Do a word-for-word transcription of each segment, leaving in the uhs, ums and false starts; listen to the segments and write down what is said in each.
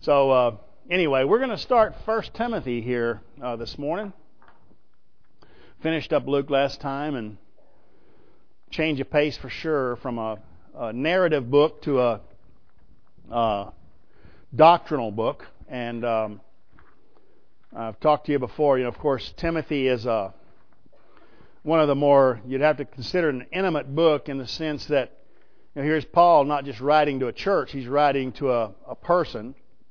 So uh, anyway, we're going to start First Timothy here uh, this morning. Finished up Luke last time and change of pace for sure from a, a narrative book to a, a doctrinal book. And um, I've talked to you before. You know, of course, Timothy is a one of the more, you'd have to consider an intimate book in the sense that, you know, here's Paul not just writing to a church, he's writing to a, a person.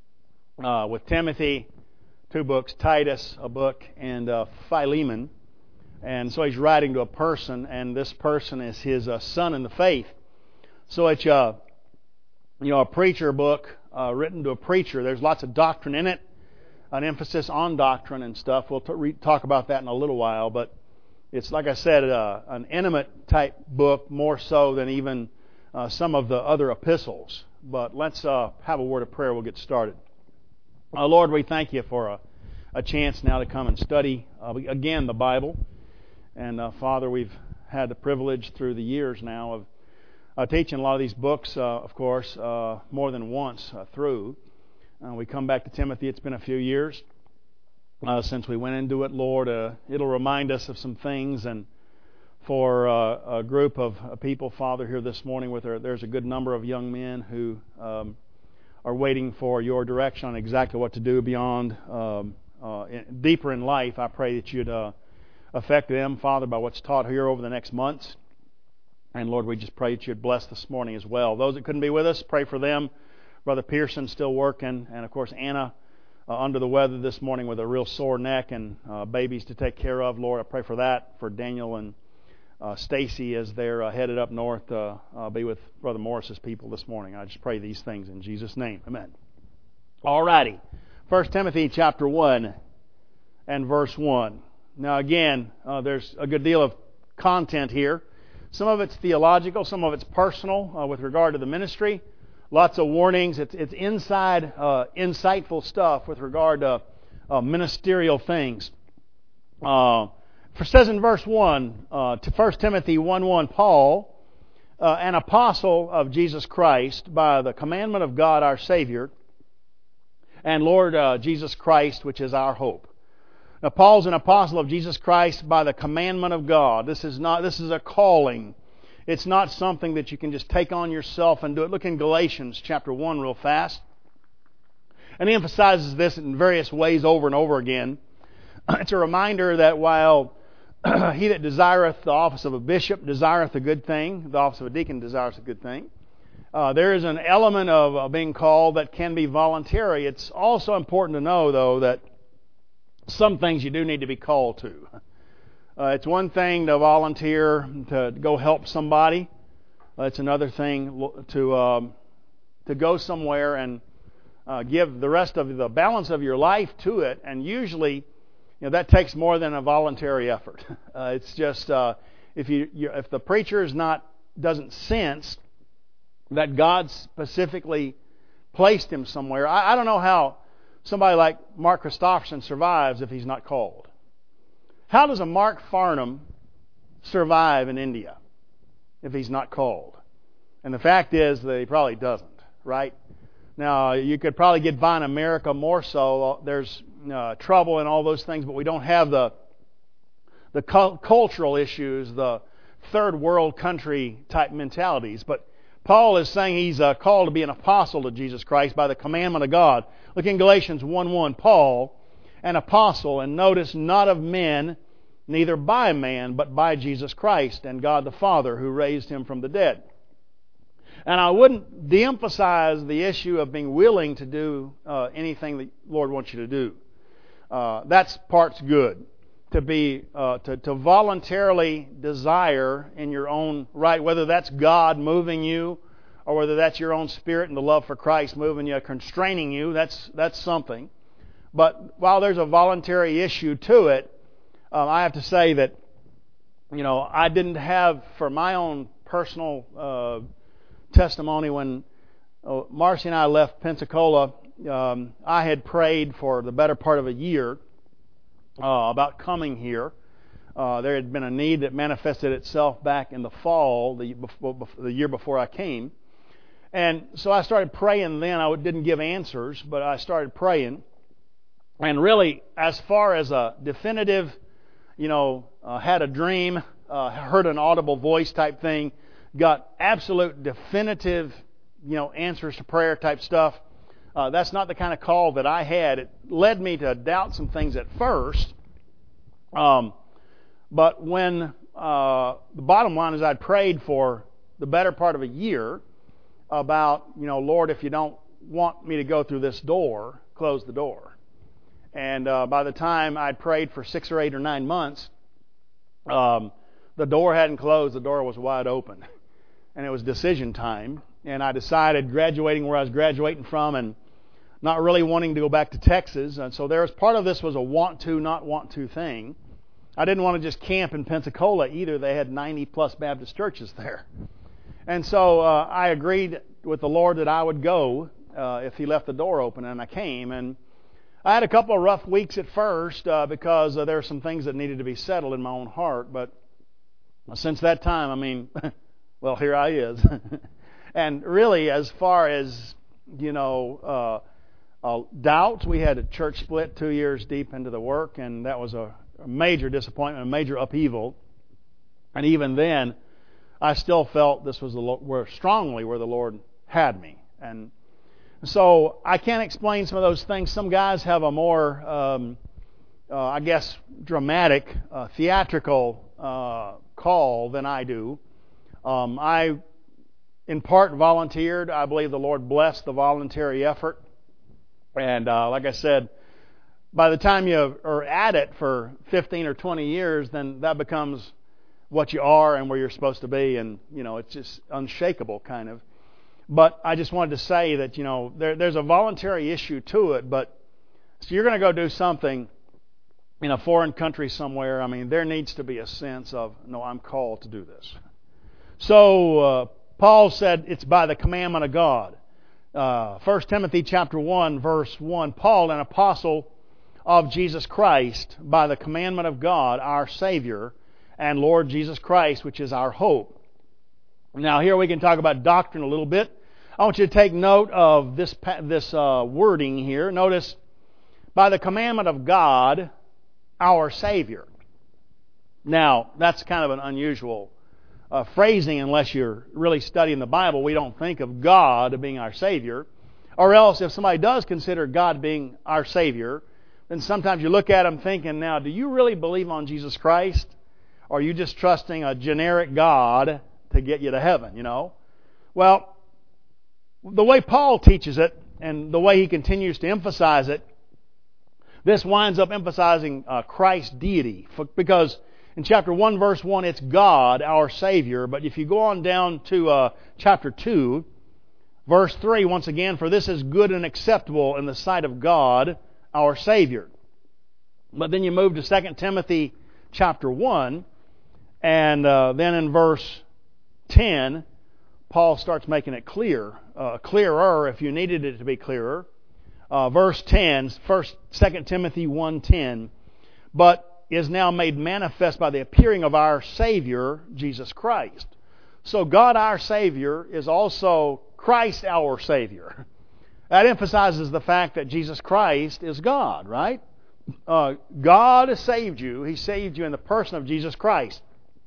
Uh, with Timothy, two books, Titus, a book, and uh, Philemon. And so he's writing to a person, and this person is his uh, son in the faith. So it's uh, you know, a preacher book uh, written to a preacher. There's lots of doctrine in it, an emphasis on doctrine and stuff. We'll t- re- talk about that in a little while, but it's, like I said, uh, an intimate type book, more so than even uh, some of the other epistles. But let's uh, have a word of prayer. We'll get started. Uh, Lord, we thank you for a, a chance now to come and study, uh, again, the Bible. And, uh, Father, we've had the privilege through the years now of uh, teaching a lot of these books, uh, of course, uh, more than once uh, through. Uh, we come back to Timothy. It's been a few years uh, since we went into it, Lord. Uh, it'll remind us of some things. And for uh, a group of uh, people, Father, here this morning, with our, there's a good number of young men who Um, are waiting for your direction on exactly what to do beyond, um, uh, in, deeper in life. I pray that you'd uh, affect them, Father, by what's taught here over the next months. And Lord, we just pray that you'd bless this morning as well. Those that couldn't be with us, pray for them. Brother Pearson still working, and of course Anna uh, under the weather this morning with a real sore neck and uh, babies to take care of. Lord, I pray for that, for Daniel and Uh, Stacy as they're uh, headed up north, uh, uh, be with Brother Morris's people this morning. I just pray these things in Jesus' name. Amen. All righty. First Timothy chapter one and verse one. Now again, uh, there's a good deal of content here. Some of it's theological, some of it's personal uh, with regard to the ministry. Lots of warnings. It's, it's inside, uh, insightful stuff with regard to uh, ministerial things. Uh, For it says in verse one, uh, to First Timothy one one, Paul, uh, an apostle of Jesus Christ, by the commandment of God our Savior, and Lord uh, Jesus Christ, which is our hope. Now, Paul's an apostle of Jesus Christ by the commandment of God. This is not. This is a calling. It's not something that you can just take on yourself and do it. Look in Galatians chapter one real fast. And he emphasizes this in various ways over and over again. It's a reminder that while he that desireth the office of a bishop desireth a good thing, the office of a deacon desireth a good thing, uh, there is an element of uh, being called that can be voluntary. It's also important to know, though, that some things you do need to be called to. Uh, it's one thing to volunteer to go help somebody. Uh, it's another thing to um, to go somewhere and uh, give the rest of the balance of your life to it, and usually, you know, that takes more than a voluntary effort. Uh, it's just uh, if you, you if the preacher is not doesn't sense that God specifically placed him somewhere. I, I don't know how somebody like Mark Christopherson survives if he's not called. How does a Mark Farnham survive in India if he's not called? And the fact is that he probably doesn't, right? Now, you could probably get by in America more so. There's uh, trouble and all those things, but we don't have the the cu- cultural issues, the third world country type mentalities. But Paul is saying he's uh, called to be an apostle to Jesus Christ by the commandment of God. Look in Galatians one one, Paul, an apostle, and notice not of men, neither by man, but by Jesus Christ and God the Father who raised him from the dead. And I wouldn't de-emphasize the issue of being willing to do uh, anything the Lord wants you to do. Uh, that's part's good. To be uh, to, to voluntarily desire in your own right, whether that's God moving you, or whether that's your own spirit and the love for Christ moving you, constraining you. That's that's something. But while there's a voluntary issue to it, um, I have to say that, you know, I didn't have, for my own personal Uh, testimony, when uh, Marcy and I left Pensacola, um, I had prayed for the better part of a year uh, about coming here. Uh, there had been a need that manifested itself back in the fall, the, before, the year before I came. And so I started praying then. I didn't give answers, but I started praying. And really, as far as a definitive, you know, uh, had a dream, uh, heard an audible voice type thing, got absolute definitive, you know, answers to prayer type stuff, uh, that's not the kind of call that I had. It led me to doubt some things at first. Um, but when uh, the bottom line is I'd prayed for the better part of a year about, you know, Lord, if you don't want me to go through this door, close the door. And uh, by the time I'd prayed for six or eight or nine months, um, the door hadn't closed. The door was wide open. And it was decision time. And I decided, graduating where I was graduating from and not really wanting to go back to Texas. And so there was part of this was a want to, not want to thing. I didn't want to just camp in Pensacola either. They had ninety plus Baptist churches there. And so uh, I agreed with the Lord that I would go uh, if He left the door open, and I came. And I had a couple of rough weeks at first uh, because uh, there were some things that needed to be settled in my own heart. But since that time, I mean, well, here I is. And really, as far as, you know, uh, uh, doubts, we had a church split two years deep into the work, and that was a, a major disappointment, a major upheaval. And even then, I still felt this was the where strongly where the Lord had me. And so I can't explain some of those things. Some guys have a more, um, uh, I guess, dramatic, uh, theatrical uh, call than I do. Um, I, in part, volunteered. I believe the Lord blessed the voluntary effort. And uh, like I said, by the time you are at it for fifteen or twenty years, then that becomes what you are and where you're supposed to be. And, you know, it's just unshakable kind of. But I just wanted to say that, you know, there, there's a voluntary issue to it. But so you're going to go do something in a foreign country somewhere. I mean, there needs to be a sense of, no, I'm called to do this. So uh, Paul said it's by the commandment of God. Uh, First Timothy chapter one, verse one, Paul, an apostle of Jesus Christ, by the commandment of God, our Savior, and Lord Jesus Christ, which is our hope. Now here we can talk about doctrine a little bit. I want you to take note of this this uh, wording here. Notice, by the commandment of God, our Savior. Now, that's kind of an unusual uh, phrasing unless you're really studying the Bible. We don't think of God being our Savior. Or else, if somebody does consider God being our Savior, then sometimes you look at them thinking, now, do you really believe on Jesus Christ? Or are you just trusting a generic God to get you to heaven, you know? Well, the way Paul teaches it, and the way he continues to emphasize it, this winds up emphasizing uh, Christ's deity. For, because in chapter one, verse one, it's God, our Savior. But if you go on down to uh, chapter two, verse three, once again, for this is good and acceptable in the sight of God, our Savior. But then you move to Second Timothy chapter one, and uh, then in verse ten, Paul starts making it clear, uh, clearer if you needed it to be clearer. Uh, verse ten, first, Second Timothy one ten, but is now made manifest by the appearing of our Savior, Jesus Christ. So God our Savior is also Christ our Savior. That emphasizes the fact that Jesus Christ is God, right? Uh, God has saved you. He saved you in the person of Jesus Christ.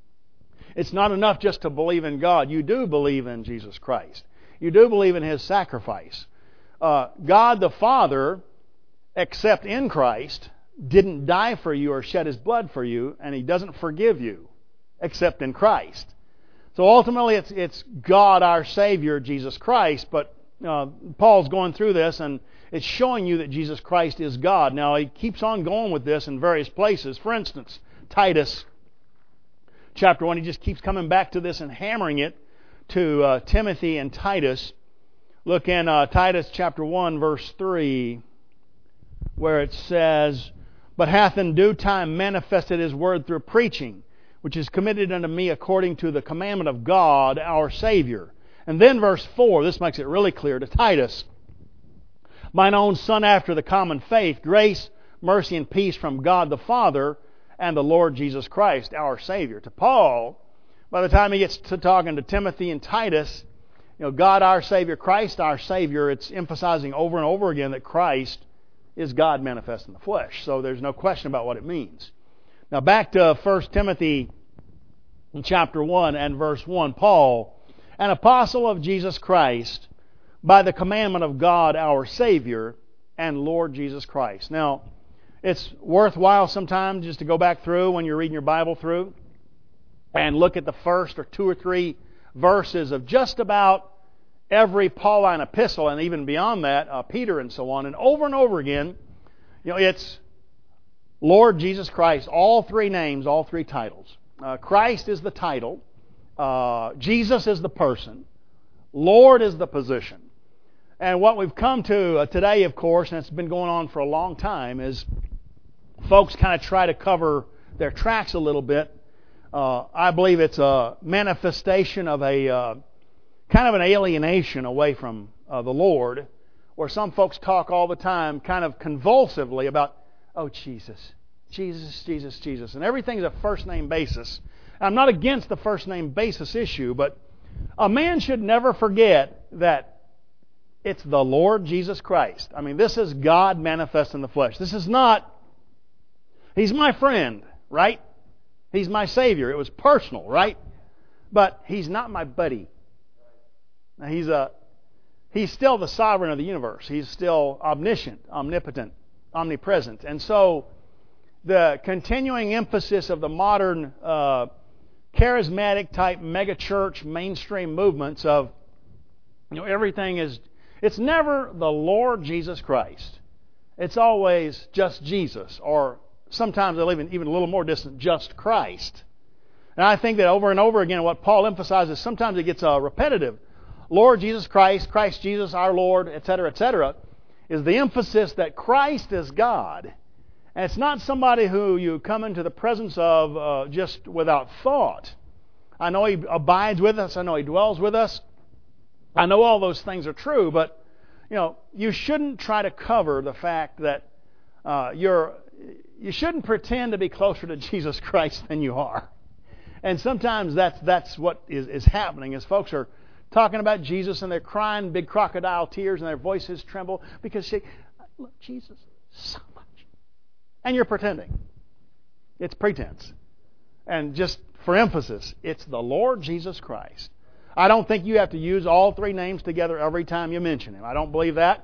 It's not enough just to believe in God. You do believe in Jesus Christ. You do believe in His sacrifice. Uh, God the Father, except in Christ, didn't die for you or shed His blood for you, and He doesn't forgive you except in Christ. So ultimately it's it's God our Savior, Jesus Christ, but uh, Paul's going through this and it's showing you that Jesus Christ is God. Now he keeps on going with this in various places. For instance, Titus chapter one, he just keeps coming back to this and hammering it to uh, Timothy and Titus. Look in uh, Titus chapter one, verse three, where it says, but hath in due time manifested His word through preaching, which is committed unto me according to the commandment of God, our Savior. And then verse four, this makes it really clear to Titus, mine own son after the common faith, grace, mercy, and peace from God the Father and the Lord Jesus Christ, our Savior. To Paul, by the time he gets to talking to Timothy and Titus, you know, God our Savior, Christ our Savior, it's emphasizing over and over again that Christ is God manifest in the flesh. So there's no question about what it means. Now back to First Timothy chapter one and verse one. Paul, an apostle of Jesus Christ, by the commandment of God our Savior and Lord Jesus Christ. Now, it's worthwhile sometimes just to go back through when you're reading your Bible through and look at the first or two or three verses of just about every Pauline epistle, and even beyond that, uh, Peter and so on. And over and over again, you know, it's Lord Jesus Christ, all three names, all three titles. Uh, Christ is the title. Uh, Jesus is the person. Lord is the position. And what we've come to uh, today, of course, and it's been going on for a long time, is folks kind of try to cover their tracks a little bit. Uh, I believe it's a manifestation of a uh, kind of an alienation away from uh, the Lord, where some folks talk all the time kind of convulsively about, oh, Jesus, Jesus, Jesus, Jesus. And everything's a first name basis. I'm not against the first name basis issue, but a man should never forget that it's the Lord Jesus Christ. I mean, this is God manifest in the flesh. This is not, He's my friend, right? He's my Savior. It was personal, right? But He's not my buddy. Now, he's a, He's still the sovereign of the universe. He's still omniscient, omnipotent, omnipresent. And so the continuing emphasis of the modern uh, charismatic type megachurch mainstream movements of, you know, everything is, it's never the Lord Jesus Christ. It's always just Jesus, or sometimes they'll even, even a little more distant, just Christ. And I think that over and over again, what Paul emphasizes, sometimes it gets uh, repetitive. Lord Jesus Christ, Christ Jesus our Lord, et cetera, et cetera, is the emphasis that Christ is God. And it's not somebody who you come into the presence of uh, just without thought. I know He abides with us. I know He dwells with us. I know all those things are true, but you know, you shouldn't try to cover the fact that uh, you're. You shouldn't pretend to be closer to Jesus Christ than you are. And sometimes that's that's what is, is happening, is folks are talking about Jesus and they're crying big crocodile tears and their voices tremble because they love Jesus so much. And you're pretending. It's pretense. And just for emphasis, it's the Lord Jesus Christ. I don't think you have to use all three names together every time you mention Him. I don't believe that.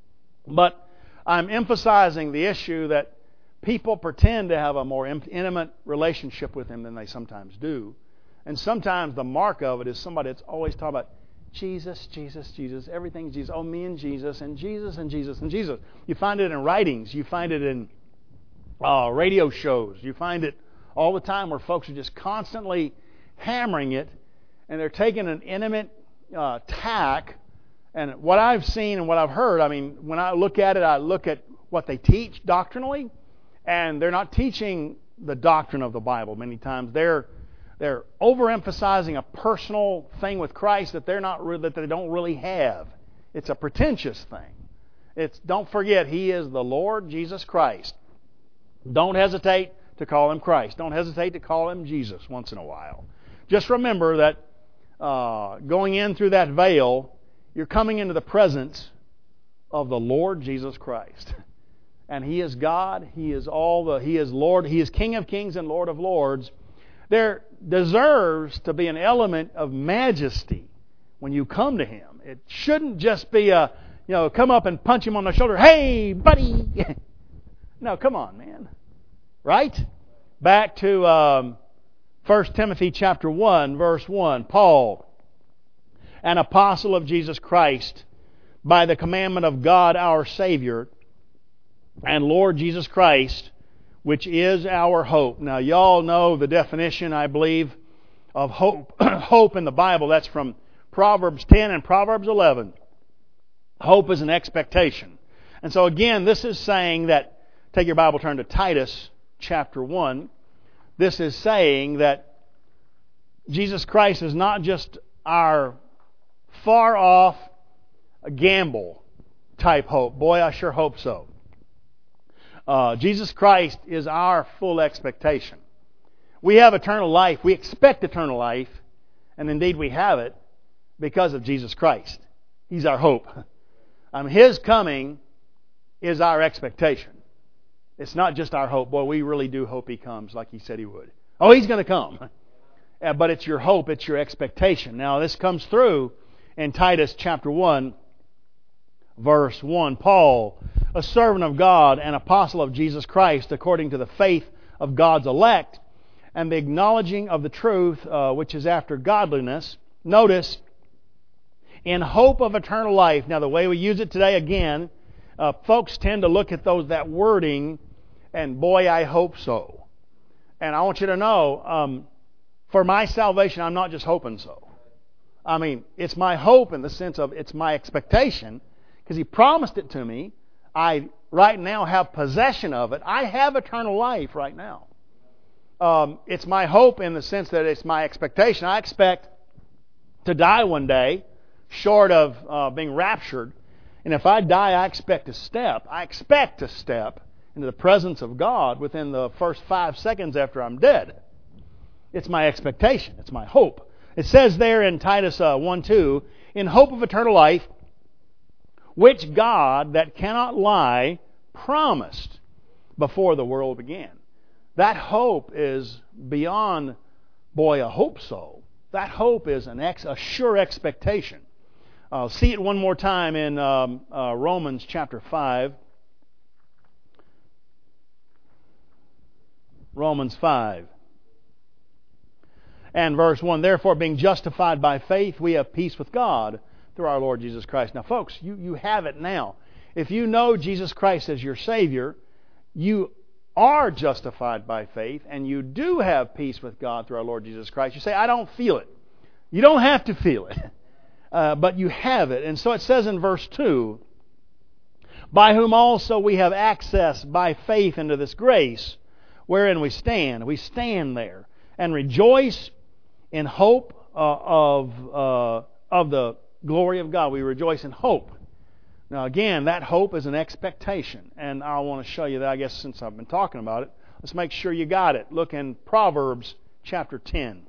But I'm emphasizing the issue that people pretend to have a more intimate relationship with Him than they sometimes do. And sometimes the mark of it is somebody that's always talking about Jesus, Jesus, Jesus, everything's Jesus. Oh, me and Jesus, and Jesus, and Jesus, and Jesus. You find it in writings. You find it in uh, radio shows. You find it all the time where folks are just constantly hammering it, and they're taking an intimate uh, tack. And what I've seen and what I've heard, I mean, when I look at it, I look at what they teach doctrinally, and they're not teaching the doctrine of the Bible many times. They're they're overemphasizing a personal thing with Christ that they're not that they don't really have. It's a pretentious thing. It's don't forget He is the Lord Jesus Christ. Don't hesitate to call Him Christ. Don't hesitate to call Him Jesus once in a while. Just remember that uh, going in through that veil, you're coming into the presence of the Lord Jesus Christ. And He is God. He is all the. He is Lord. He is King of Kings and Lord of Lords. There deserves to be an element of majesty when you come to Him. It shouldn't just be a, you know, come up and punch Him on the shoulder. Hey, buddy. No, come on, man. Right? Back to um, First Timothy chapter one, verse one. Paul, an apostle of Jesus Christ, by the commandment of God our Savior and Lord Jesus Christ, which is our hope. Now, y'all know the definition, I believe, of hope. Hope in the Bible. That's from Proverbs ten and Proverbs eleven. Hope is an expectation. And so again, this is saying that, take your Bible, turn to Titus chapter one. This is saying that Jesus Christ is not just our far off gamble type hope. Boy, I sure hope so. Uh, Jesus Christ is our full expectation. We have eternal life. We expect eternal life, and indeed we have it. because of Jesus Christ. He's our hope. Um, His coming is our expectation. It's not just our hope. Boy, we really do hope He comes like He said He would. Oh, He's going to come. Uh, but it's your hope, it's your expectation. Now, this comes through in Titus chapter one, verse one. Paul, a servant of God and apostle of Jesus Christ, according to the faith of God's elect, and the acknowledging of the truth, uh, which is after godliness. Notice, in hope of eternal life. Now, the way we use it today, again, uh, folks tend to look at those that wording, and boy, I hope so. And I want you to know, um, for my salvation, I'm not just hoping so. I mean, it's my hope in the sense of it's my expectation, because He promised it to me. I right now have possession of it. I have eternal life right now. Um, it's my hope in the sense that it's my expectation. I expect to die one day, short of uh, being raptured. And if I die, I expect to step. I expect to step into the presence of God within the first five seconds after I'm dead. It's my expectation. It's my hope. It says there in Titus uh, one two, in hope of eternal life, which God that cannot lie promised before the world began. That hope is beyond, boy, a hope so. That hope is an ex, a sure expectation. Uh, see it one more time in um, uh, Romans chapter five. Romans five. And verse one, therefore, being justified by faith, we have peace with God through our Lord Jesus Christ. Now, folks, you, you have it now. If you know Jesus Christ as your Savior, you are justified by faith, and you do have peace with God through our Lord Jesus Christ. You say, I don't feel it. You don't have to feel it, uh, but you have it. And so it says in verse two, by whom also we have access by faith into this grace, wherein we stand. We stand there and rejoice in hope uh, of uh, of the glory of God. We rejoice in hope. Now again, that hope is an expectation. And I want to show you that, I guess, since I've been talking about it. Let's make sure you got it. Look in Proverbs chapter ten.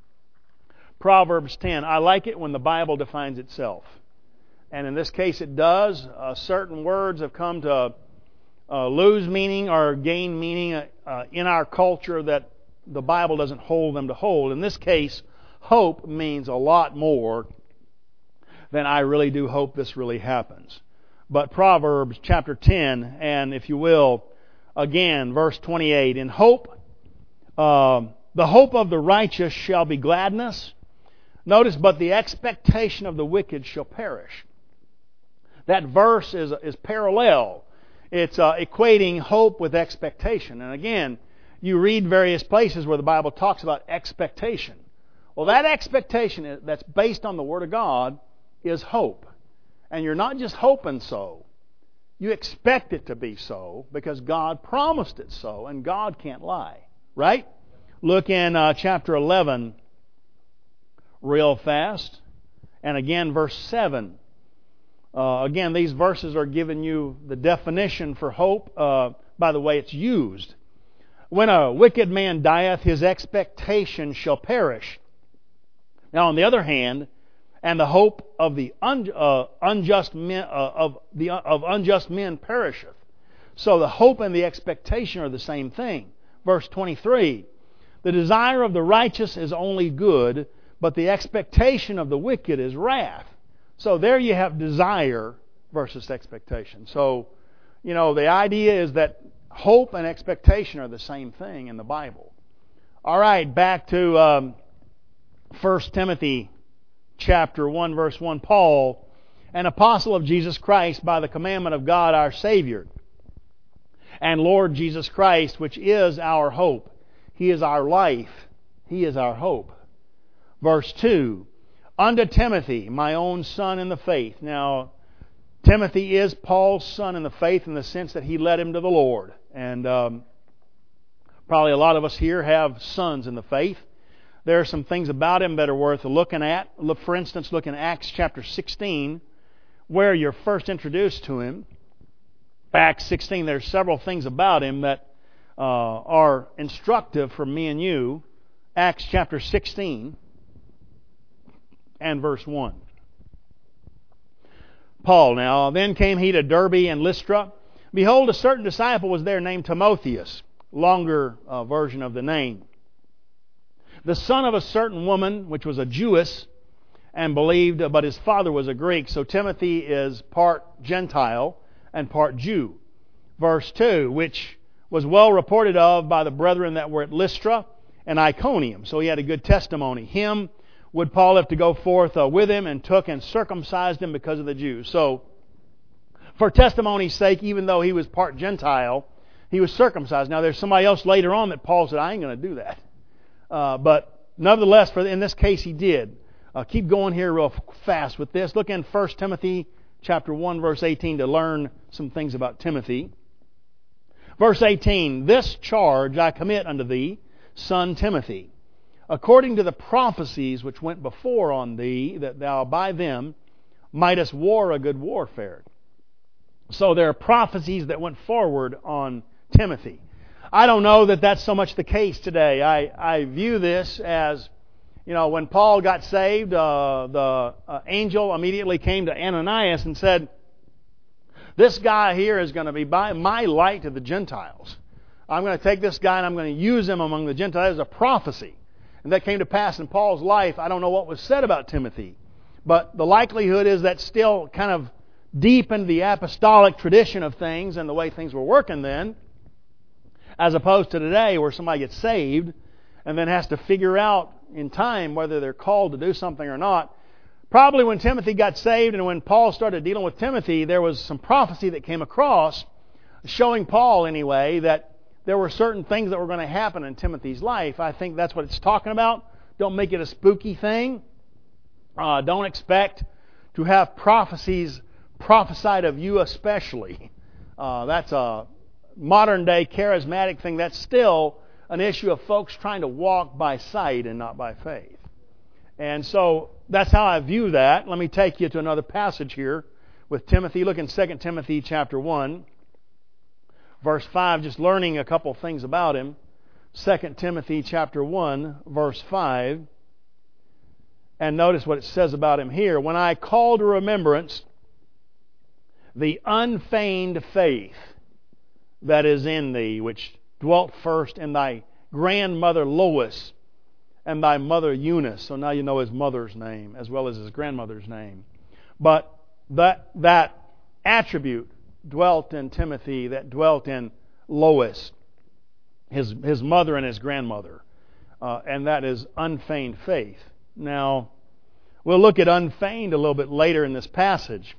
Proverbs ten. I like it when the Bible defines itself. And in this case it does. Uh, certain words have come to uh, lose meaning or gain meaning uh, in our culture that the Bible doesn't hold them to hold. In this case, hope means a lot more than I really do hope this really happens. But Proverbs chapter ten, and if you will, again, verse twenty-eight. In hope, uh, the hope of the righteous shall be gladness. Notice, but the expectation of the wicked shall perish. That verse is, is parallel. It's uh, equating hope with expectation. And again, you read various places where the Bible talks about expectation. Well, that expectation that's based on the Word of God is hope. And you're not just hoping so. You expect it to be so because God promised it so, and God can't lie. Right? Look in uh, chapter eleven real fast. And again, verse seven. Uh, again, these verses are giving you the definition for hope uh, by the way it's used. When a wicked man dieth, his expectation shall perish. Now, on the other hand, and the hope of the un, uh, unjust men uh, of the of unjust men perisheth. So the hope and the expectation are the same thing. Verse twenty-three: the desire of the righteous is only good, but the expectation of the wicked is wrath. So there you have desire versus expectation. So, you know, the idea is that hope and expectation are the same thing in the Bible. All right, back to um, First Timothy chapter one, verse one. Paul, an apostle of Jesus Christ by the commandment of God our Savior, and Lord Jesus Christ, which is our hope. He is our life. He is our hope. Verse two. Unto Timothy, my own son in the faith. Now, Timothy is Paul's son in the faith in the sense that he led him to the Lord. And um, probably a lot of us here have sons in the faith. There are some things about him that are worth looking at. Look, for instance, look in Acts chapter sixteen, where you're first introduced to him. Acts sixteen, there's several things about him that uh, are instructive for me and you. Acts chapter sixteen and verse one. Paul. Now, then came he to Derbe and Lystra. Behold, a certain disciple was there named Timotheus, longer uh, version of the name, the son of a certain woman, which was a Jewess, and believed, but his father was a Greek. So Timothy is part Gentile and part Jew. Verse two, which was well reported of by the brethren that were at Lystra and Iconium. So he had a good testimony. Him would Paul have to go forth uh, with him, and took and circumcised him because of the Jews. So, for testimony's sake, even though he was part Gentile, he was circumcised. Now, there's somebody else later on that Paul said, I ain't going to do that. Uh, but nevertheless, for in this case, he did. Uh, keep going here real fast with this. Look in First Timothy chapter one, verse eighteen to learn some things about Timothy. Verse eighteen, this charge I commit unto thee, son Timothy, according to the prophecies which went before on thee, that thou by them mightest war a good warfare. So there are prophecies that went forward on Timothy. I don't know that that's so much the case today. I, I view this as, you know, when Paul got saved, uh, the uh, angel immediately came to Ananias and said, this guy here is going to be by my light to the Gentiles. I'm going to take this guy and I'm going to use him among the Gentiles. There's a prophecy. And that came to pass in Paul's life. I don't know what was said about Timothy, but the likelihood is that still kind of deep into the apostolic tradition of things and the way things were working then, as opposed to today where somebody gets saved and then has to figure out in time whether they're called to do something or not. Probably when Timothy got saved and when Paul started dealing with Timothy, there was some prophecy that came across showing Paul anyway that there were certain things that were going to happen in Timothy's life. I think that's what it's talking about. Don't make it a spooky thing. Uh, don't expect to have prophecies prophesied of you especially. Uh, that's a modern day charismatic thing. That's still an issue of folks trying to walk by sight and not by faith. And so that's how I view that. Let me take you to another passage here with Timothy. Look in Second Timothy chapter one. Verse five, just learning a couple things about him. Second Timothy chapter one, verse five. And notice what it says about him here. When I call to remembrance the unfeigned faith that is in thee, which dwelt first in thy grandmother Lois and thy mother Eunice. So now you know his mother's name as well as his grandmother's name. But that that attribute dwelt in Timothy, that dwelt in Lois, his his mother and his grandmother, uh, and that is unfeigned faith. Now, we'll look at unfeigned a little bit later in this passage,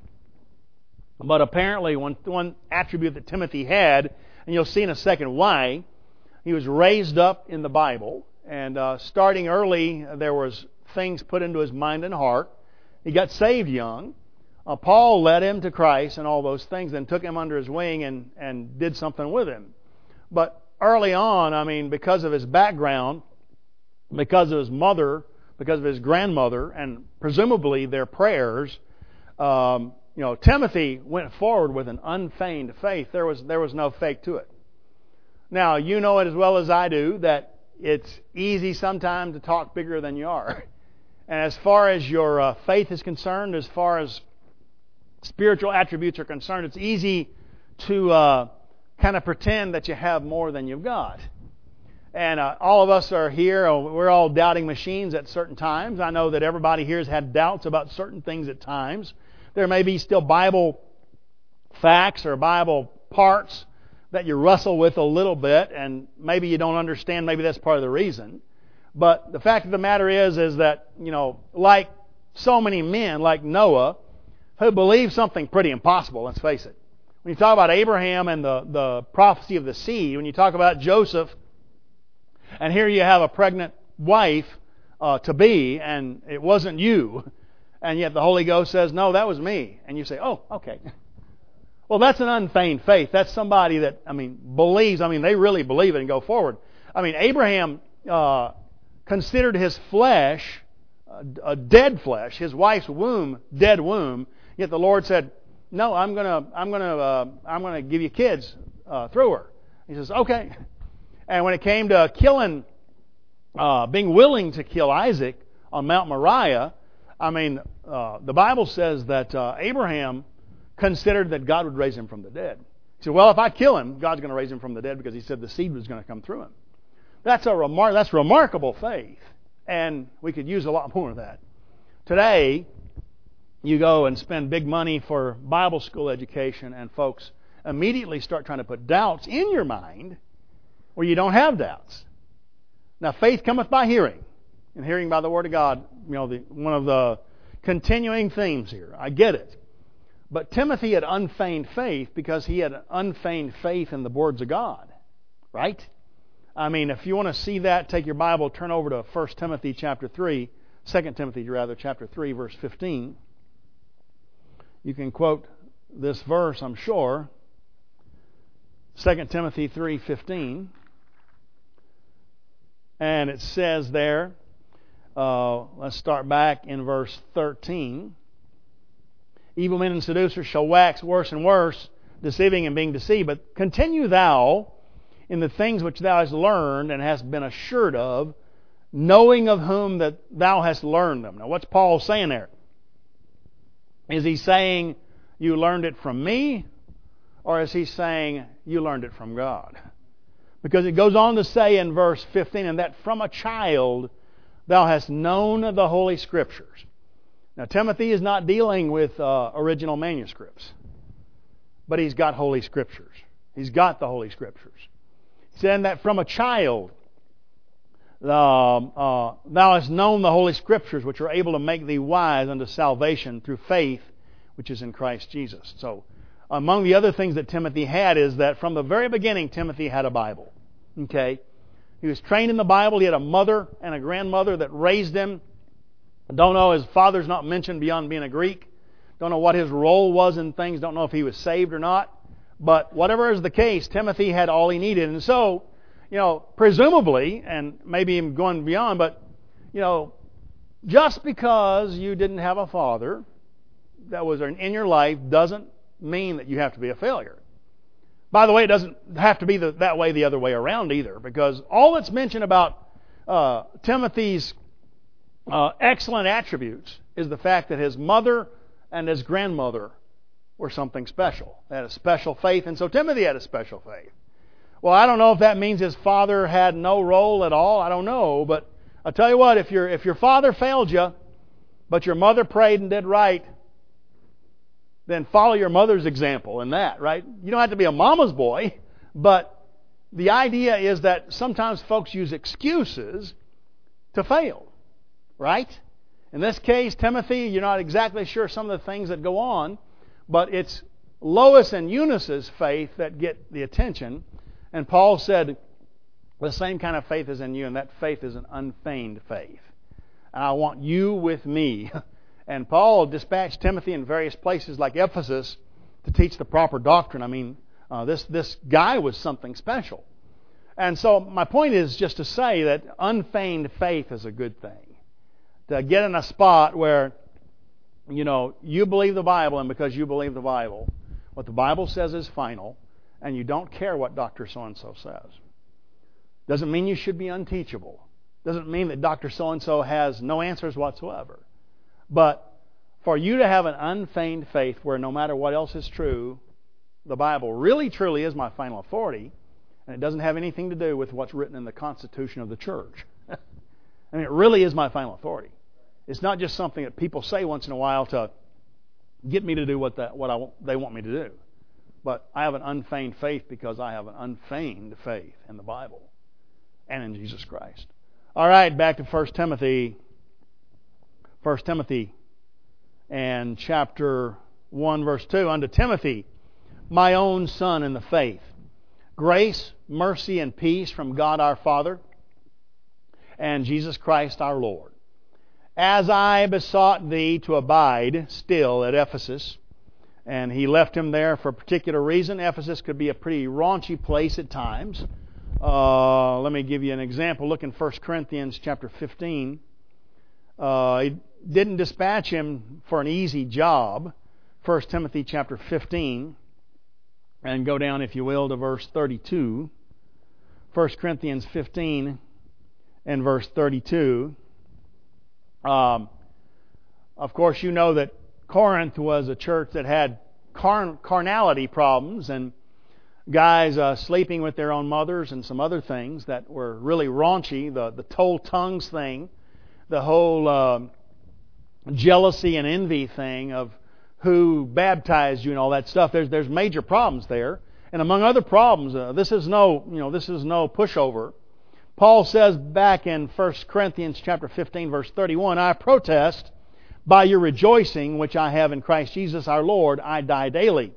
but apparently one one attribute that Timothy had, and you'll see in a second why, he was raised up in the Bible, and uh, starting early, there was things put into his mind and heart. He got saved young. Uh, Paul led him to Christ and all those things, and took him under his wing and, and did something with him. But early on, I mean, because of his background, because of his mother, because of his grandmother, and presumably their prayers, um, you know, Timothy went forward with an unfeigned faith. There was there was no fake to it. Now, you know it as well as I do that it's easy sometimes to talk bigger than you are. And as far as your uh, faith is concerned, as far as spiritual attributes are concerned, it's easy to uh, kind of pretend that you have more than you've got. And uh, all of us are here, we're all doubting machines at certain times. I know that everybody here has had doubts about certain things at times. There may be still Bible facts or Bible parts that you wrestle with a little bit, and maybe you don't understand. Maybe that's part of the reason. But the fact of the matter is, is that, you know, like so many men, like Noah, who believed something pretty impossible, let's face it. When you talk about Abraham and the, the prophecy of the seed, when you talk about Joseph, and here you have a pregnant wife uh, to be, and it wasn't you, and yet the Holy Ghost says, no, that was me. And you say, oh, okay. Well, that's an unfeigned faith. That's somebody that, I mean, believes, I mean, they really believe it and go forward. I mean, Abraham uh, considered his flesh a, a dead flesh, his wife's womb, dead womb, yet the Lord said, no, I'm going to I'm going to uh, I'm going to give you kids uh, through her. He says, okay. And when it came to killing, uh, being willing to kill Isaac on Mount Moriah, I mean, uh, the Bible says that uh, Abraham considered that God would raise him from the dead. He said, well, if I kill him, God's going to raise him from the dead because he said the seed was going to come through him. That's a remar- that's remarkable faith. And we could use a lot more of that. Today, you go and spend big money for Bible school education, and folks immediately start trying to put doubts in your mind where you don't have doubts. Now, faith cometh by hearing, and hearing by the Word of God, you know, the, one of the continuing themes here. I get it. But Timothy had unfeigned faith because he had unfeigned faith in the words of God. Right? I mean, if you want to see that, take your Bible, turn over to First Timothy chapter three, Second Timothy rather, chapter three, verse fifteen. You can quote this verse, I'm sure. Second Timothy three fifteen. And it says there, uh, let's start back in verse thirteen. Evil men and seducers shall wax worse and worse, deceiving and being deceived. But continue thou in the things which thou hast learned and hast been assured of, knowing of whom that thou hast learned them. Now, what's Paul saying there? Is he saying you learned it from me? Or is he saying you learned it from God? Because it goes on to say in verse fifteen, and that from a child thou hast known the Holy Scriptures. Now, Timothy is not dealing with uh, original manuscripts, but he's got Holy Scriptures. He's got the Holy Scriptures. He said that from a child uh, uh, thou hast known the Holy Scriptures, which are able to make thee wise unto salvation through faith, which is in Christ Jesus. So, among the other things that Timothy had is that from the very beginning, Timothy had a Bible. Okay? He was trained in the Bible. He had a mother and a grandmother that raised him. Don't know, his father's not mentioned beyond being a Greek. Don't know what his role was in things. Don't know if he was saved or not. But whatever is the case, Timothy had all he needed. And so, you know, presumably, and maybe even going beyond, but, you know, just because you didn't have a father that was in your life doesn't mean that you have to be a failure. By the way, it doesn't have to be the, that way the other way around either, because all that's mentioned about uh, Timothy's uh, excellent attributes is the fact that his mother and his grandmother were something special. They had a special faith, and so Timothy had a special faith. Well, I don't know if that means his father had no role at all. I don't know, but I'll tell you what, if your if your father failed you, but your mother prayed and did right, then follow your mother's example in that, right? You don't have to be a mama's boy, but the idea is that sometimes folks use excuses to fail, right? In this case, Timothy, you're not exactly sure some of the things that go on, but it's Lois and Eunice's faith that get the attention. And Paul said, the same kind of faith is in you, and that faith is an unfeigned faith. And I want you with me. And Paul dispatched Timothy in various places like Ephesus to teach the proper doctrine. I mean, uh, this, this guy was something special. And so my point is just to say that unfeigned faith is a good thing. To get in a spot where, you know, you believe the Bible, and because you believe the Bible, what the Bible says is final, and you don't care what Doctor So-and-so says. Doesn't mean you should be unteachable. Doesn't mean that Doctor So-and-so has no answers whatsoever. But for you to have an unfeigned faith where no matter what else is true, the Bible really truly is my final authority, and it doesn't have anything to do with what's written in the Constitution of the church. I mean, it really is my final authority. It's not just something that people say once in a while to get me to do what, that, what I, they want me to do. But I have an unfeigned faith because I have an unfeigned faith in the Bible and in Jesus Christ. All right, back to First Timothy. First Timothy and chapter one, verse two. Unto Timothy, my own son in the faith, grace, mercy, and peace from God our Father and Jesus Christ our Lord. As I besought thee to abide still at Ephesus, and he left him there for a particular reason. Ephesus could be a pretty raunchy place at times. Uh, let me give you an example. Look in First Corinthians chapter fifteen. Uh, he didn't dispatch him for an easy job. First Timothy chapter fifteen. And go down, if you will, to verse thirty-two. First Corinthians fifteen and verse thirty-two. Um, of course, you know that Corinth was a church that had carn- carnality problems and guys uh, sleeping with their own mothers and some other things that were really raunchy. The the told tongues thing, the whole uh, jealousy and envy thing of who baptized you and all that stuff. There's there's major problems there, and among other problems, uh, this is no you know this is no pushover. Paul says back in First Corinthians chapter fifteen, verse thirty-one, I protest by your rejoicing which I have in Christ Jesus our Lord, I die daily.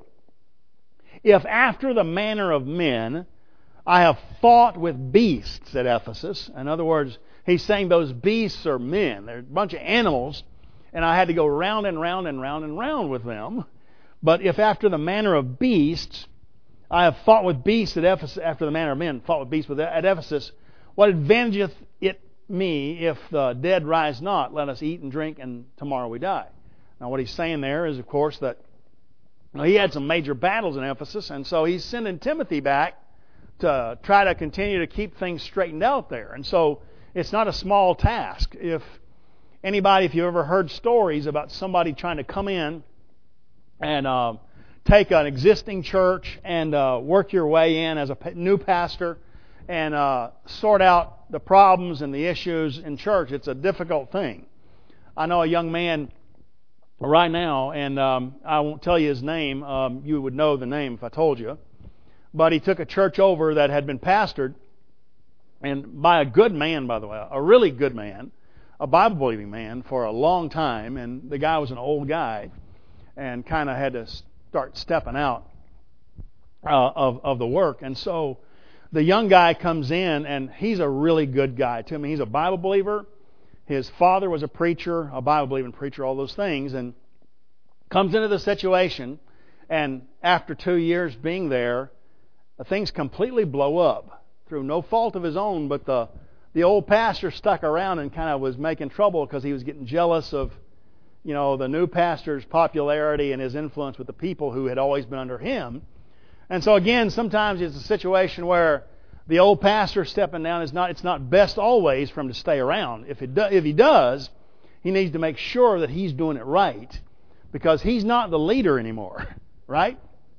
If after the manner of men I have fought with beasts at Ephesus, in other words, he's saying those beasts are men. They're a bunch of animals, and I had to go round and round and round and round with them. But if after the manner of beasts I have fought with beasts at Ephesus, after the manner of men fought with beasts at Ephesus, what advantageth it me if the dead rise not? Let us eat and drink, and tomorrow we die. Now what he's saying there is, of course, that well, he had some major battles in Ephesus, and so he's sending Timothy back to try to continue to keep things straightened out there. And so it's not a small task. If anybody, if you've ever heard stories about somebody trying to come in and uh, take an existing church and uh, work your way in as a new pastor and uh, sort out the problems and the issues in church, it's a difficult thing. I know a young man right now, and um, I won't tell you his name. Um, you would know the name if I told you. But he took a church over that had been pastored, and by a good man, by the way, a really good man, a Bible-believing man for a long time, and the guy was an old guy and kind of had to start stepping out uh, of, of the work. And so the young guy comes in, and he's a really good guy to me. He's a Bible believer. His father was a preacher, a Bible-believing preacher, all those things, and comes into the situation, and after two years being there, things completely blow up through no fault of his own, but the the old pastor stuck around and kind of was making trouble because he was getting jealous of, you know, the new pastor's popularity and his influence with the people who had always been under him. And so again, sometimes it's a situation where the old pastor stepping down is not, it's not best always for him to stay around. If it do, if he does, he needs to make sure that he's doing it right, because he's not the leader anymore, right?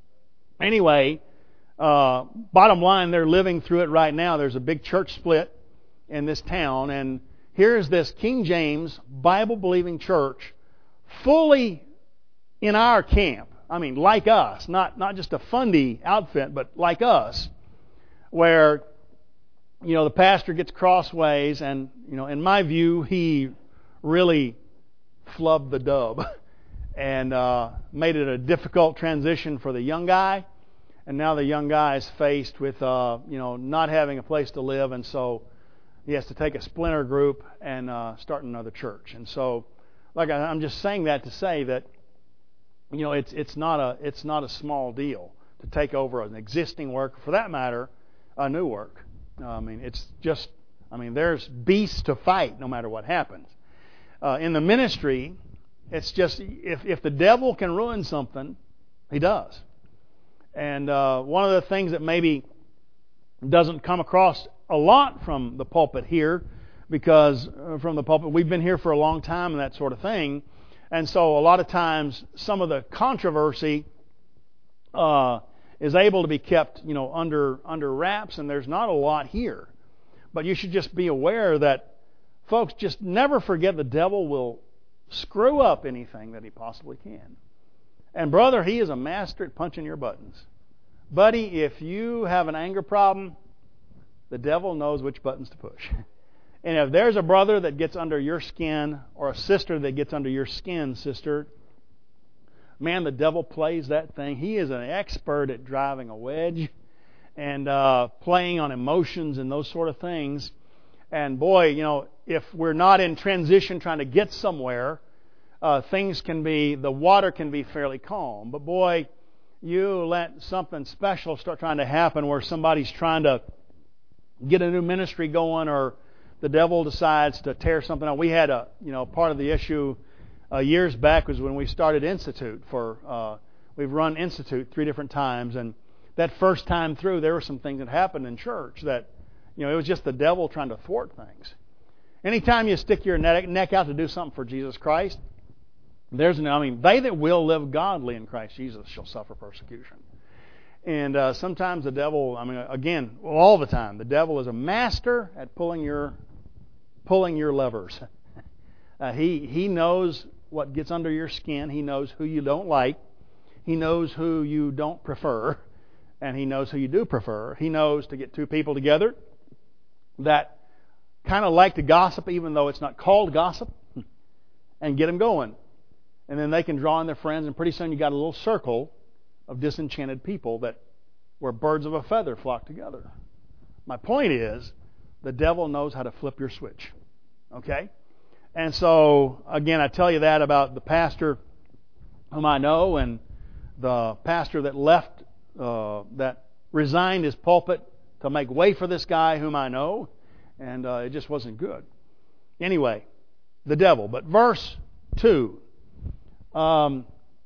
Anyway, uh, bottom line, they're living through it right now. There's a big church split in this town, and here's this King James Bible-believing church fully in our camp. I mean, like us, not not just a fundy outfit, but like us, where, you know, the pastor gets crossways, and, you know, in my view, he really flubbed the dub and uh, made it a difficult transition for the young guy. And now the young guy is faced with, uh, you know, not having a place to live, and so he has to take a splinter group and uh, start another church. And so, like I, I'm just saying that to say that, you know, it's it's not a it's not a small deal to take over an existing work, for that matter, a new work. Uh, I mean, it's just, I mean, there's beasts to fight no matter what happens. Uh, in the ministry, it's just, if if the devil can ruin something, he does. And uh, one of the things that maybe doesn't come across a lot from the pulpit here, because uh, from the pulpit, we've been here for a long time and that sort of thing. And so a lot of times some of the controversy uh, is able to be kept, you know, under under wraps, and there's not a lot here. But you should just be aware that, folks, just never forget the devil will screw up anything that he possibly can. And brother, he is a master at punching your buttons. Buddy, if you have an anger problem, the devil knows which buttons to push. And if there's a brother that gets under your skin, or a sister that gets under your skin, sister, man, the devil plays that thing. He is an expert at driving a wedge and uh, playing on emotions and those sort of things. And boy, you know, if we're not in transition trying to get somewhere, uh, things can be, the water can be fairly calm. But boy, you let something special start trying to happen where somebody's trying to get a new ministry going, or the devil decides to tear something out. We had a, you know, part of the issue uh, years back was when we started Institute. For uh, we've run Institute three different times, and that first time through, there were some things that happened in church that, you know, it was just the devil trying to thwart things. Anytime you stick your neck, neck out to do something for Jesus Christ, There's an, I mean, they that will live godly in Christ Jesus shall suffer persecution. And uh, sometimes the devil, I mean, again, well, all the time, the devil is a master at pulling your pulling your levers. uh, he he knows what gets under your skin. He knows who you don't like. He knows who you don't prefer. And he knows who you do prefer. He knows to get two people together that kind of like to gossip, even though it's not called gossip, and get them going. And then they can draw in their friends, and pretty soon you got a little circle of disenchanted people that where birds of a feather flock together. My point is, the devil knows how to flip your switch. Okay? And so, again, I tell you that about the pastor whom I know and the pastor that left, uh, that resigned his pulpit to make way for this guy whom I know, and uh, it just wasn't good. Anyway, the devil. But verse two. Um,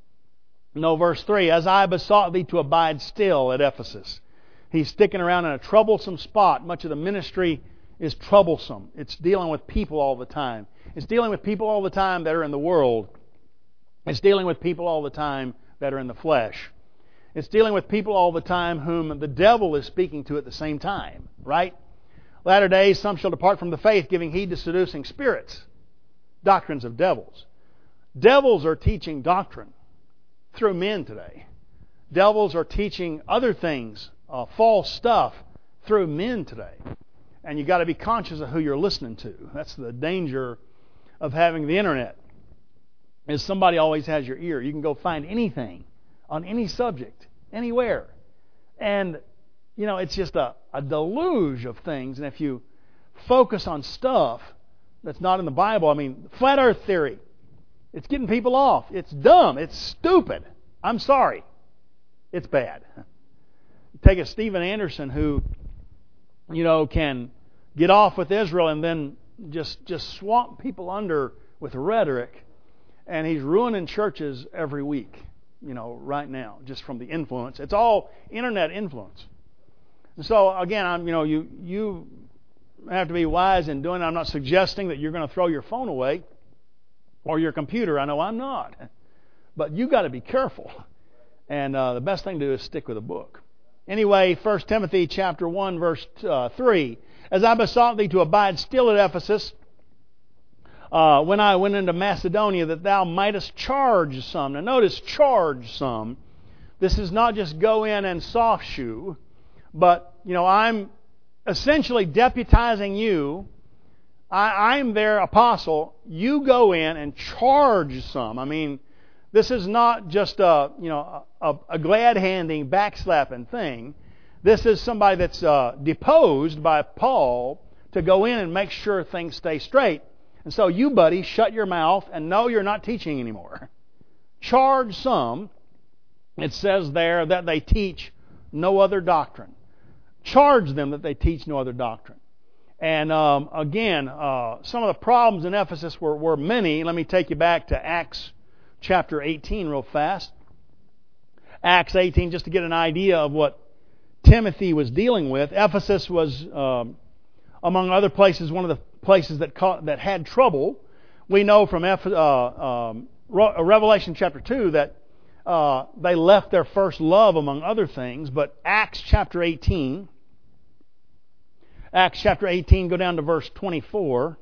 no, verse three. As I besought thee to abide still at Ephesus. He's sticking around in a troublesome spot. Much of the ministry is troublesome. It's dealing with people all the time. It's dealing with people all the time that are in the world. It's dealing with people all the time that are in the flesh. It's dealing with people all the time whom the devil is speaking to at the same time. Right? Latter days some shall depart from the faith, giving heed to seducing spirits, doctrines of devils. Devils are teaching doctrine through men today. Devils are teaching other things, uh, false stuff, through men today. And you've got to be conscious of who you're listening to. That's the danger of having the internet. Is somebody always has your ear. You can go find anything on any subject, anywhere. And, you know, it's just a, a deluge of things. And if you focus on stuff that's not in the Bible, I mean, flat earth theory, it's getting people off. It's dumb. It's stupid. I'm sorry. It's bad. Take a Steven Anderson who, you know, can get off with Israel and then just just swamp people under with rhetoric, and he's ruining churches every week, you know, right now, just from the influence. It's all internet influence. And so again, I'm you know, you you have to be wise in doing it. I'm not suggesting that you're going to throw your phone away or your computer. I know I'm not. But you've got to be careful. And uh, the best thing to do is stick with a book. Anyway, First Timothy chapter one, verse uh, three. As I besought thee to abide still at Ephesus, uh, when I went into Macedonia, that thou mightest charge some. Now notice, charge some. This is not just go in and soft shoe, but, you know, I'm essentially deputizing you. I, I'm their apostle. You go in and charge some. I mean, this is not just a, you know, a, a glad-handing, backslapping thing. This is somebody that's uh, deposed by Paul to go in and make sure things stay straight. And so you, buddy, shut your mouth and know you're not teaching anymore. Charge some. It says there that they teach no other doctrine. Charge them that they teach no other doctrine. And um, again, uh, some of the problems in Ephesus were, were many. Let me take you back to Acts chapter eighteen real fast. Acts eighteen, just to get an idea of what Timothy was dealing with. Ephesus was, um, among other places, one of the places that caught, that had trouble. We know from Eph, uh, um, Revelation chapter two that uh, they left their first love, among other things. But Acts chapter eighteen, Acts chapter eighteen, go down to verse twenty-four.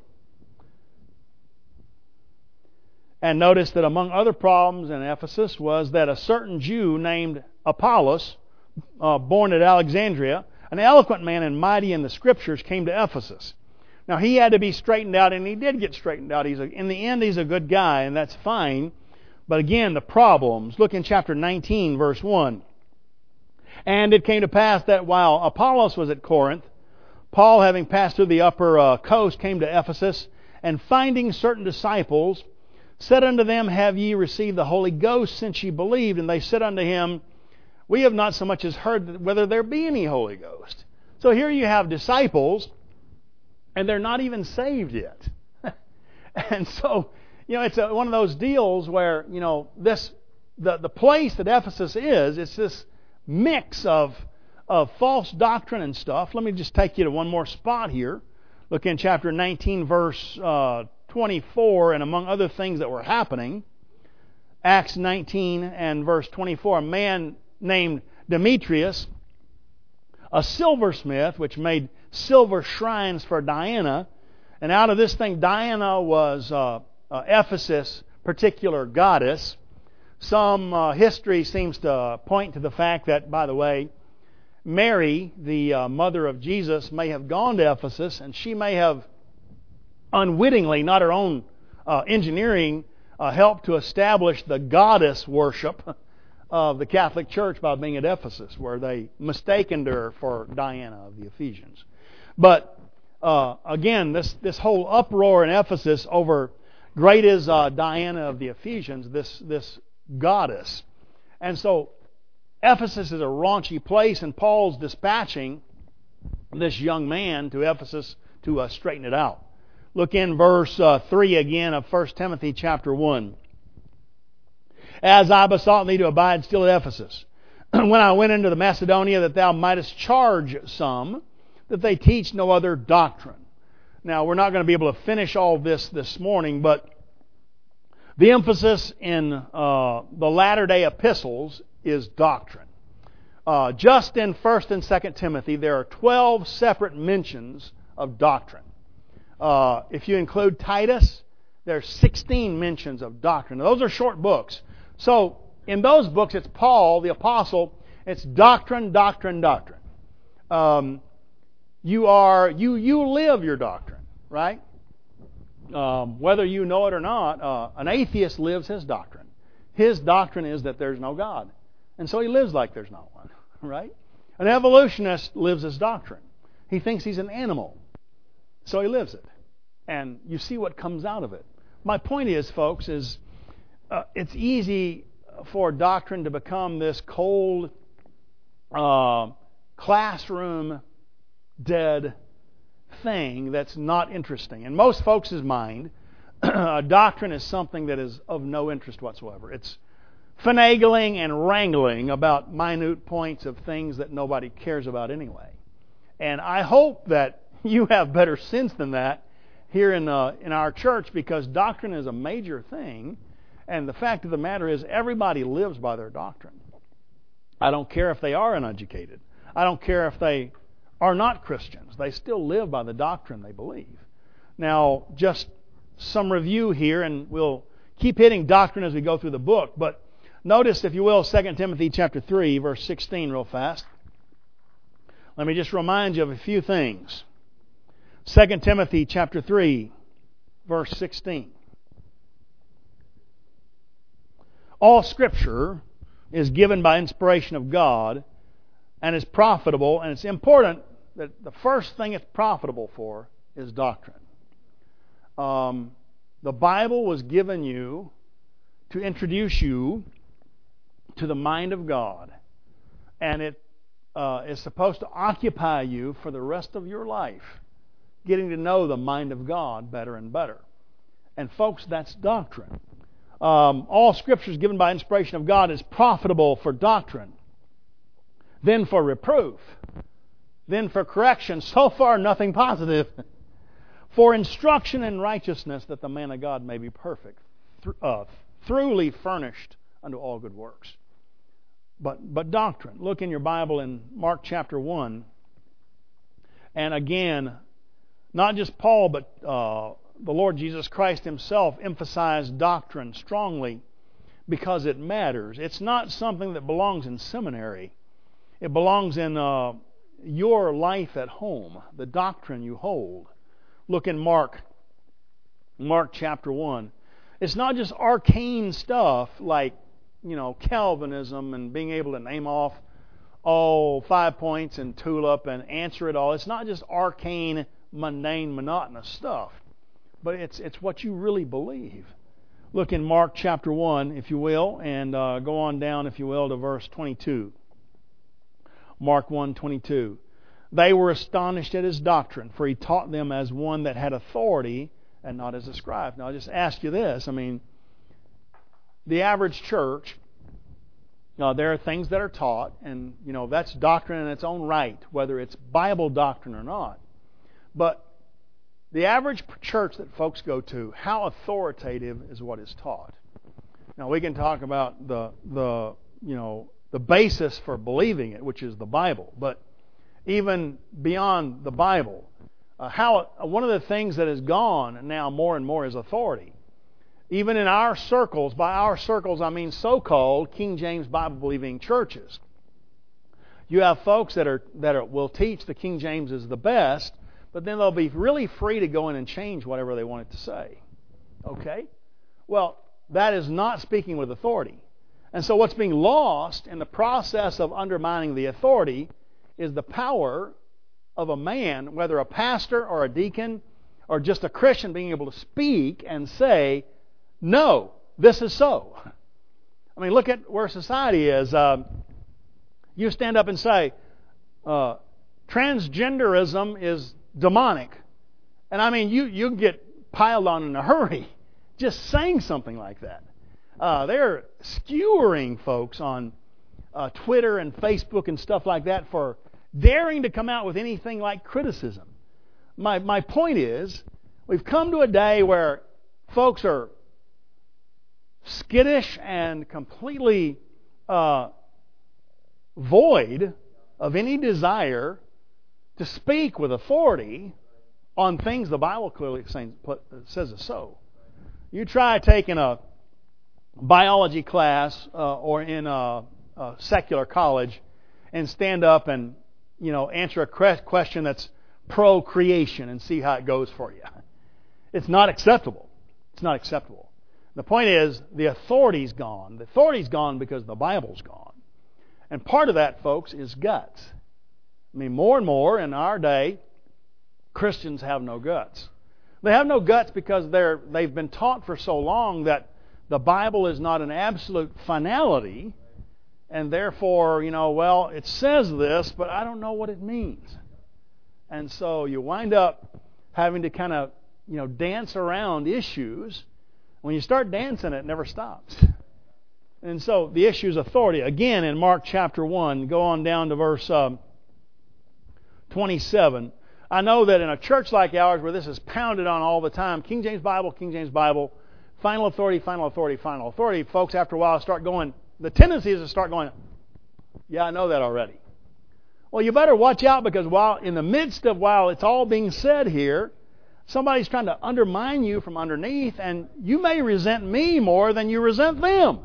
And notice that among other problems in Ephesus was that a certain Jew named Apollos, uh, born at Alexandria, an eloquent man and mighty in the Scriptures, came to Ephesus. Now he had to be straightened out, and he did get straightened out. He's a, in the end, he's a good guy, and that's fine. But again, the problems. Look in chapter nineteen, verse one. And it came to pass that while Apollos was at Corinth, Paul, having passed through the upper uh, coast, came to Ephesus, and finding certain disciples, said unto them, Have ye received the Holy Ghost since ye believed? And they said unto him, We have not so much as heard whether there be any Holy Ghost. So here you have disciples, and they're not even saved yet. And so, you know, it's a, one of those deals where, you know, this the, the place that Ephesus is, it's this mix of, of false doctrine and stuff. Let me just take you to one more spot here. Look in chapter nineteen, verse uh, twenty-four, and among other things that were happening, Acts nineteen and verse twenty-four, a man named Demetrius, a silversmith, which made silver shrines for Diana. And out of this thing, Diana was uh, uh, Ephesus' particular goddess. Some uh, history seems to point to the fact that, by the way, Mary, the uh, mother of Jesus, may have gone to Ephesus, and she may have unwittingly, not her own uh, engineering, uh, helped to establish the goddess worship of the Catholic Church by being at Ephesus, where they mistaken her for Diana of the Ephesians. But uh, again, this this whole uproar in Ephesus over great is uh, Diana of the Ephesians, this this goddess, and so Ephesus is a raunchy place, and Paul's dispatching this young man to Ephesus to uh, straighten it out. Look in verse uh, three again of First Timothy chapter one. As I besought thee to abide still at Ephesus, when I went into the Macedonia, that thou mightest charge some that they teach no other doctrine. Now, we're not going to be able to finish all this this morning, but the emphasis in uh, the latter-day epistles is doctrine. Uh, just in First and Second Timothy, there are twelve separate mentions of doctrine. Uh, if you include Titus, there are sixteen mentions of doctrine. Now, those are short books. So, in those books, it's Paul, the apostle, it's doctrine, doctrine, doctrine. Um, you are, you, you live your doctrine, right? Um, whether you know it or not, uh, an atheist lives his doctrine. His doctrine is that there's no God. And so he lives like there's not one, right? An evolutionist lives his doctrine. He thinks he's an animal. So he lives it. And you see what comes out of it. My point is, folks, is uh, it's easy for doctrine to become this cold, uh, classroom dead thing that's not interesting. In most folks' mind, a doctrine is something that is of no interest whatsoever. It's finagling and wrangling about minute points of things that nobody cares about anyway. And I hope that you have better sense than that here in uh, in our church, because doctrine is a major thing, and the fact of the matter is everybody lives by their doctrine. I don't care if they are uneducated. I don't care if they are not Christians. They still live by the doctrine they believe. Now, just some review here, and we'll keep hitting doctrine as we go through the book, but notice, if you will, Second Timothy chapter three, verse sixteen real fast. Let me just remind you of a few things. Second Timothy chapter three, verse sixteen. All Scripture is given by inspiration of God and is profitable, and it's important that the first thing it's profitable for is doctrine. Um, the Bible was given you to introduce you to the mind of God, and it uh, is supposed to occupy you for the rest of your life, getting to know the mind of God better and better. And folks, that's doctrine. Um, all Scripture is given by inspiration of God, is profitable for doctrine, then for reproof, then for correction. So far, nothing positive. For instruction in righteousness, that the man of God may be perfect, th- uh, thoroughly furnished unto all good works. But but doctrine. Look in your Bible in Mark chapter one. And again, not just Paul, but uh, the Lord Jesus Christ Himself emphasized doctrine strongly because it matters. It's not something that belongs in seminary. It belongs in uh, your life at home, the doctrine you hold. Look in Mark, Mark chapter one. It's not just arcane stuff like, you know, Calvinism and being able to name off all five points and tulip and answer it all. It's not just arcane, mundane, monotonous stuff, but it's it's what you really believe. Look in Mark chapter one, if you will, and uh, go on down, if you will, to verse twenty-two. Mark one twenty-two. They were astonished at His doctrine, for He taught them as one that had authority and not as a scribe. Now, I'll just ask you this. I mean, the average church, uh, there are things that are taught, and, you know, that's doctrine in its own right, whether it's Bible doctrine or not. But the average church that folks go to, how authoritative is what is taught? Now we can talk about the the you know the basis for believing it, which is the Bible. But even beyond the Bible, uh, how one of the things that has gone now more and more is authority. Even in our circles, by our circles I mean so-called King James Bible-believing churches. You have folks that are that are, will teach the King James is the best, but then they'll be really free to go in and change whatever they want it to say. Okay? Well, that is not speaking with authority. And so what's being lost in the process of undermining the authority is the power of a man, whether a pastor or a deacon or just a Christian, being able to speak and say, no, this is so. I mean, look at where society is. Um, you stand up and say, uh, transgenderism is demonic. And I mean, you, you get piled on in a hurry just saying something like that. Uh, they're skewering folks on uh, Twitter and Facebook and stuff like that for daring to come out with anything like criticism. My, my point is, we've come to a day where folks are skittish and completely uh, void of any desire to speak with authority on things the Bible clearly says is so. You try taking a biology class uh, or in a, a secular college and stand up and you know answer a question that's pro-creation and see how it goes for you. It's not acceptable. It's not acceptable. The point is, the authority's gone. The authority's gone because the Bible's gone. And part of that, folks, is guts. I mean, more and more in our day, Christians have no guts. They have no guts because they're, they've been taught for so long that the Bible is not an absolute finality, and therefore, you know, well, it says this, but I don't know what it means. And so you wind up having to kind of, you know, dance around issues. When you start dancing, it never stops. And so the issue is authority. Again, in Mark chapter one, go on down to verse um, twenty-seven. I know that in a church like ours where this is pounded on all the time, King James Bible, King James Bible, final authority, final authority, final authority, folks after a while start going, the tendency is to start going, yeah, I know that already. Well, you better watch out, because while in the midst of while it's all being said here, somebody's trying to undermine you from underneath, and you may resent me more than you resent them.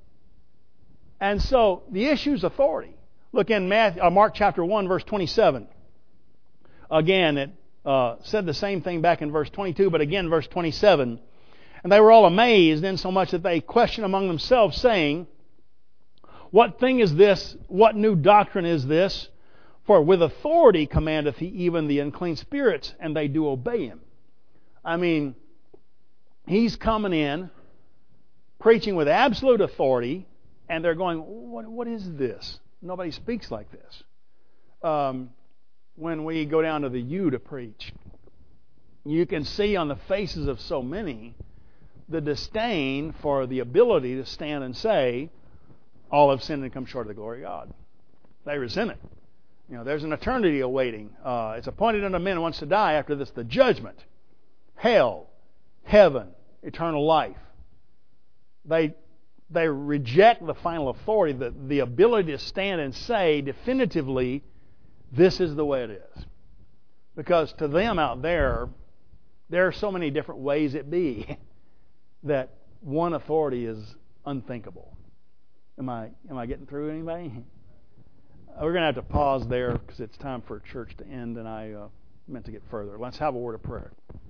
And so the issue is authority. Look in Matthew, uh, Mark chapter one, verse twenty-seven. Again, it uh, said the same thing back in verse twenty-two, but again, verse twenty-seven. And they were all amazed, insomuch that they questioned among themselves, saying, what thing is this? What new doctrine is this? For with authority commandeth he even the unclean spirits, and they do obey him. I mean, he's coming in, preaching with absolute authority, and they're going, what, what is this? Nobody speaks like this. Um, when we go down to the U to preach, you can see on the faces of so many the disdain for the ability to stand and say, all have sinned and come short of the glory of God. They resent it. You know, there's an eternity awaiting. Uh, it's appointed unto men once to die. After this, the judgment, hell, heaven, eternal life. They they reject the final authority, the, the ability to stand and say definitively, this is the way it is. Because to them out there, there are so many different ways it be that one authority is unthinkable. Am I am I getting through, anybody? We're going to have to pause there because it's time for church to end, and I uh, meant to get further. Let's have a word of prayer.